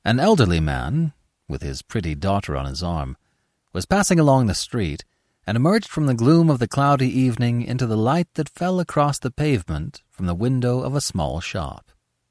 An elderly man, with his pretty daughter on his arm, was passing along the street and emerged from the gloom of the cloudy evening into the light that fell across the pavement from the window of a small shop.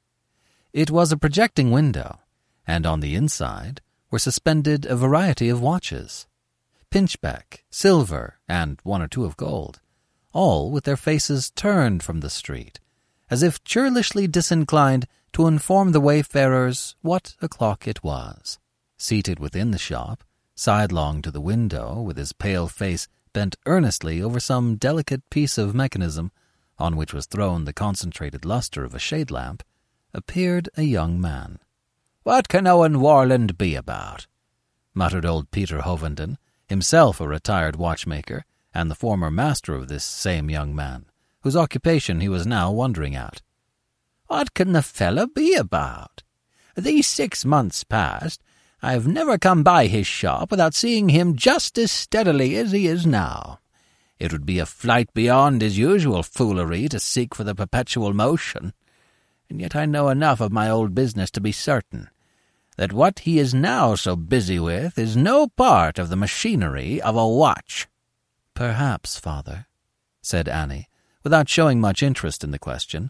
It was a projecting window, and on the inside were suspended a variety of watches, pinchbeck, silver, and one or two of gold, all with their faces turned from the street, as if churlishly disinclined to inform the wayfarers what o'clock it was. Seated within the shop, sidelong to the window, with his pale face bent earnestly over some delicate piece of mechanism on which was thrown the concentrated luster of a shade-lamp, appeared a young man. "What can Owen Warland be about?" muttered old Peter Hovenden, himself a retired watchmaker, and the former master of this same young man, whose occupation he was now wondering at. "What can the fellow be about? These 6 months past, I have never come by his shop without seeing him just as steadily as he is now. It would be a flight beyond his usual foolery to seek for the perpetual motion, and yet I know enough of my old business to be certain that what he is now so busy with is no part of the machinery of a watch." "Perhaps, father," said Annie, without showing much interest in the question,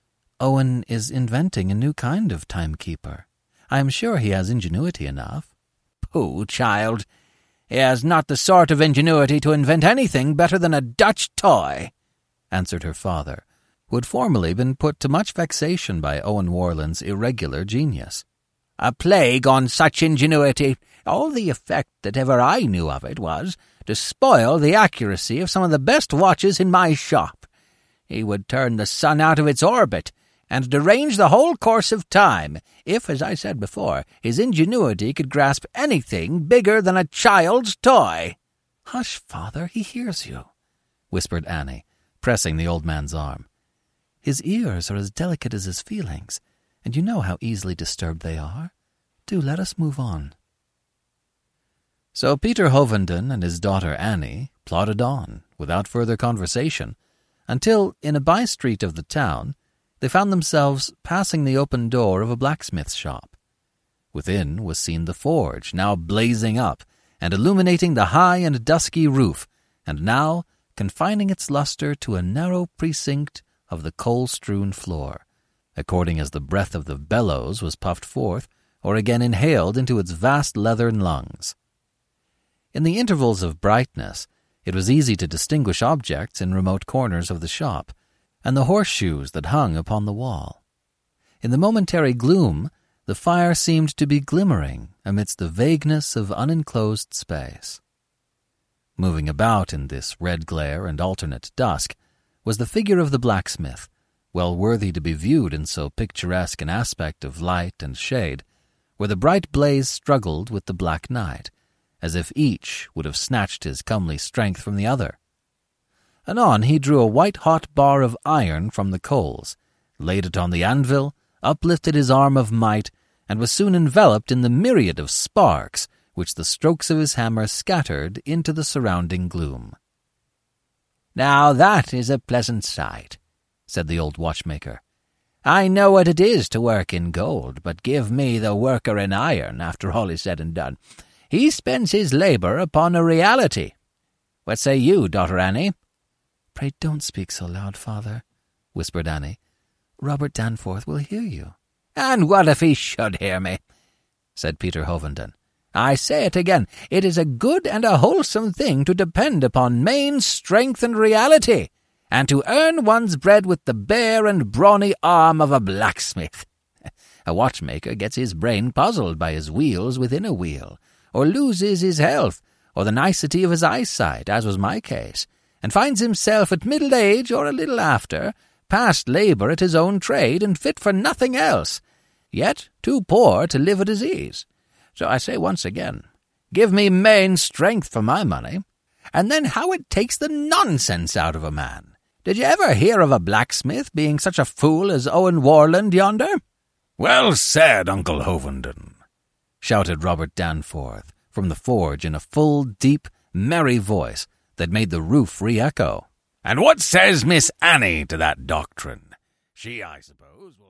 "Owen is inventing a new kind of timekeeper. I am sure he has ingenuity enough." "Pooh, child! He has not the sort of ingenuity to invent anything better than a Dutch toy," answered her father, who had formerly been put to much vexation by Owen Warland's irregular genius. "A plague on such ingenuity! All the effect that ever I knew of it was to spoil the accuracy of some of the best watches in my shop. He would turn the sun out of its orbit, and derange the whole course of time, if, as I said before, his ingenuity could grasp anything bigger than a child's toy." "Hush, father, he hears you," whispered Annie, pressing the old man's arm. "His ears are as delicate as his feelings, and you know how easily disturbed they are. Do let us move on." So Peter Hovenden and his daughter Annie plodded on, without further conversation, until, in a by-street of the town, they found themselves passing the open door of a blacksmith's shop. Within was seen the forge, now blazing up and illuminating the high and dusky roof, and now confining its luster to a narrow precinct of the coal-strewn floor, according as the breath of the bellows was puffed forth or again inhaled into its vast leathern lungs. In the intervals of brightness, it was easy to distinguish objects in remote corners of the shop, and the horseshoes that hung upon the wall. In the momentary gloom, the fire seemed to be glimmering amidst the vagueness of unenclosed space. Moving about in this red glare and alternate dusk was the figure of the blacksmith, well worthy to be viewed in so picturesque an aspect of light and shade, where the bright blaze struggled with the black night, as if each would have snatched his comely strength from the other. Anon he drew a white-hot bar of iron from the coals, laid it on the anvil, uplifted his arm of might, and was soon enveloped in the myriad of sparks which the strokes of his hammer scattered into the surrounding gloom. "Now that is a pleasant sight," said the old watchmaker. "I know what it is to work in gold, but give me the worker in iron, after all is said and done. He spends his labour upon a reality. What say you, daughter Annie?" "Pray don't speak so loud, father," whispered Annie. "Robert Danforth will hear you." "And what if he should hear me?" said Peter Hovenden. "I say it again, it is a good and a wholesome thing to depend upon main strength and reality, and to earn one's bread with the bare and brawny arm of a blacksmith. A watchmaker gets his brain puzzled by his wheels within a wheel, or loses his health, or the nicety of his eyesight, as was my case, and finds himself at middle age or a little after, past labour at his own trade and fit for nothing else, yet too poor to live at his ease. So I say once again, give me main strength for my money, and then how it takes the nonsense out of a man. Did you ever hear of a blacksmith being such a fool as Owen Warland yonder?" "Well said, Uncle Hovenden," shouted Robert Danforth from the forge in a full, deep, merry voice that made the roof re-echo. "And what says Miss Annie to that doctrine? She, I suppose, will..."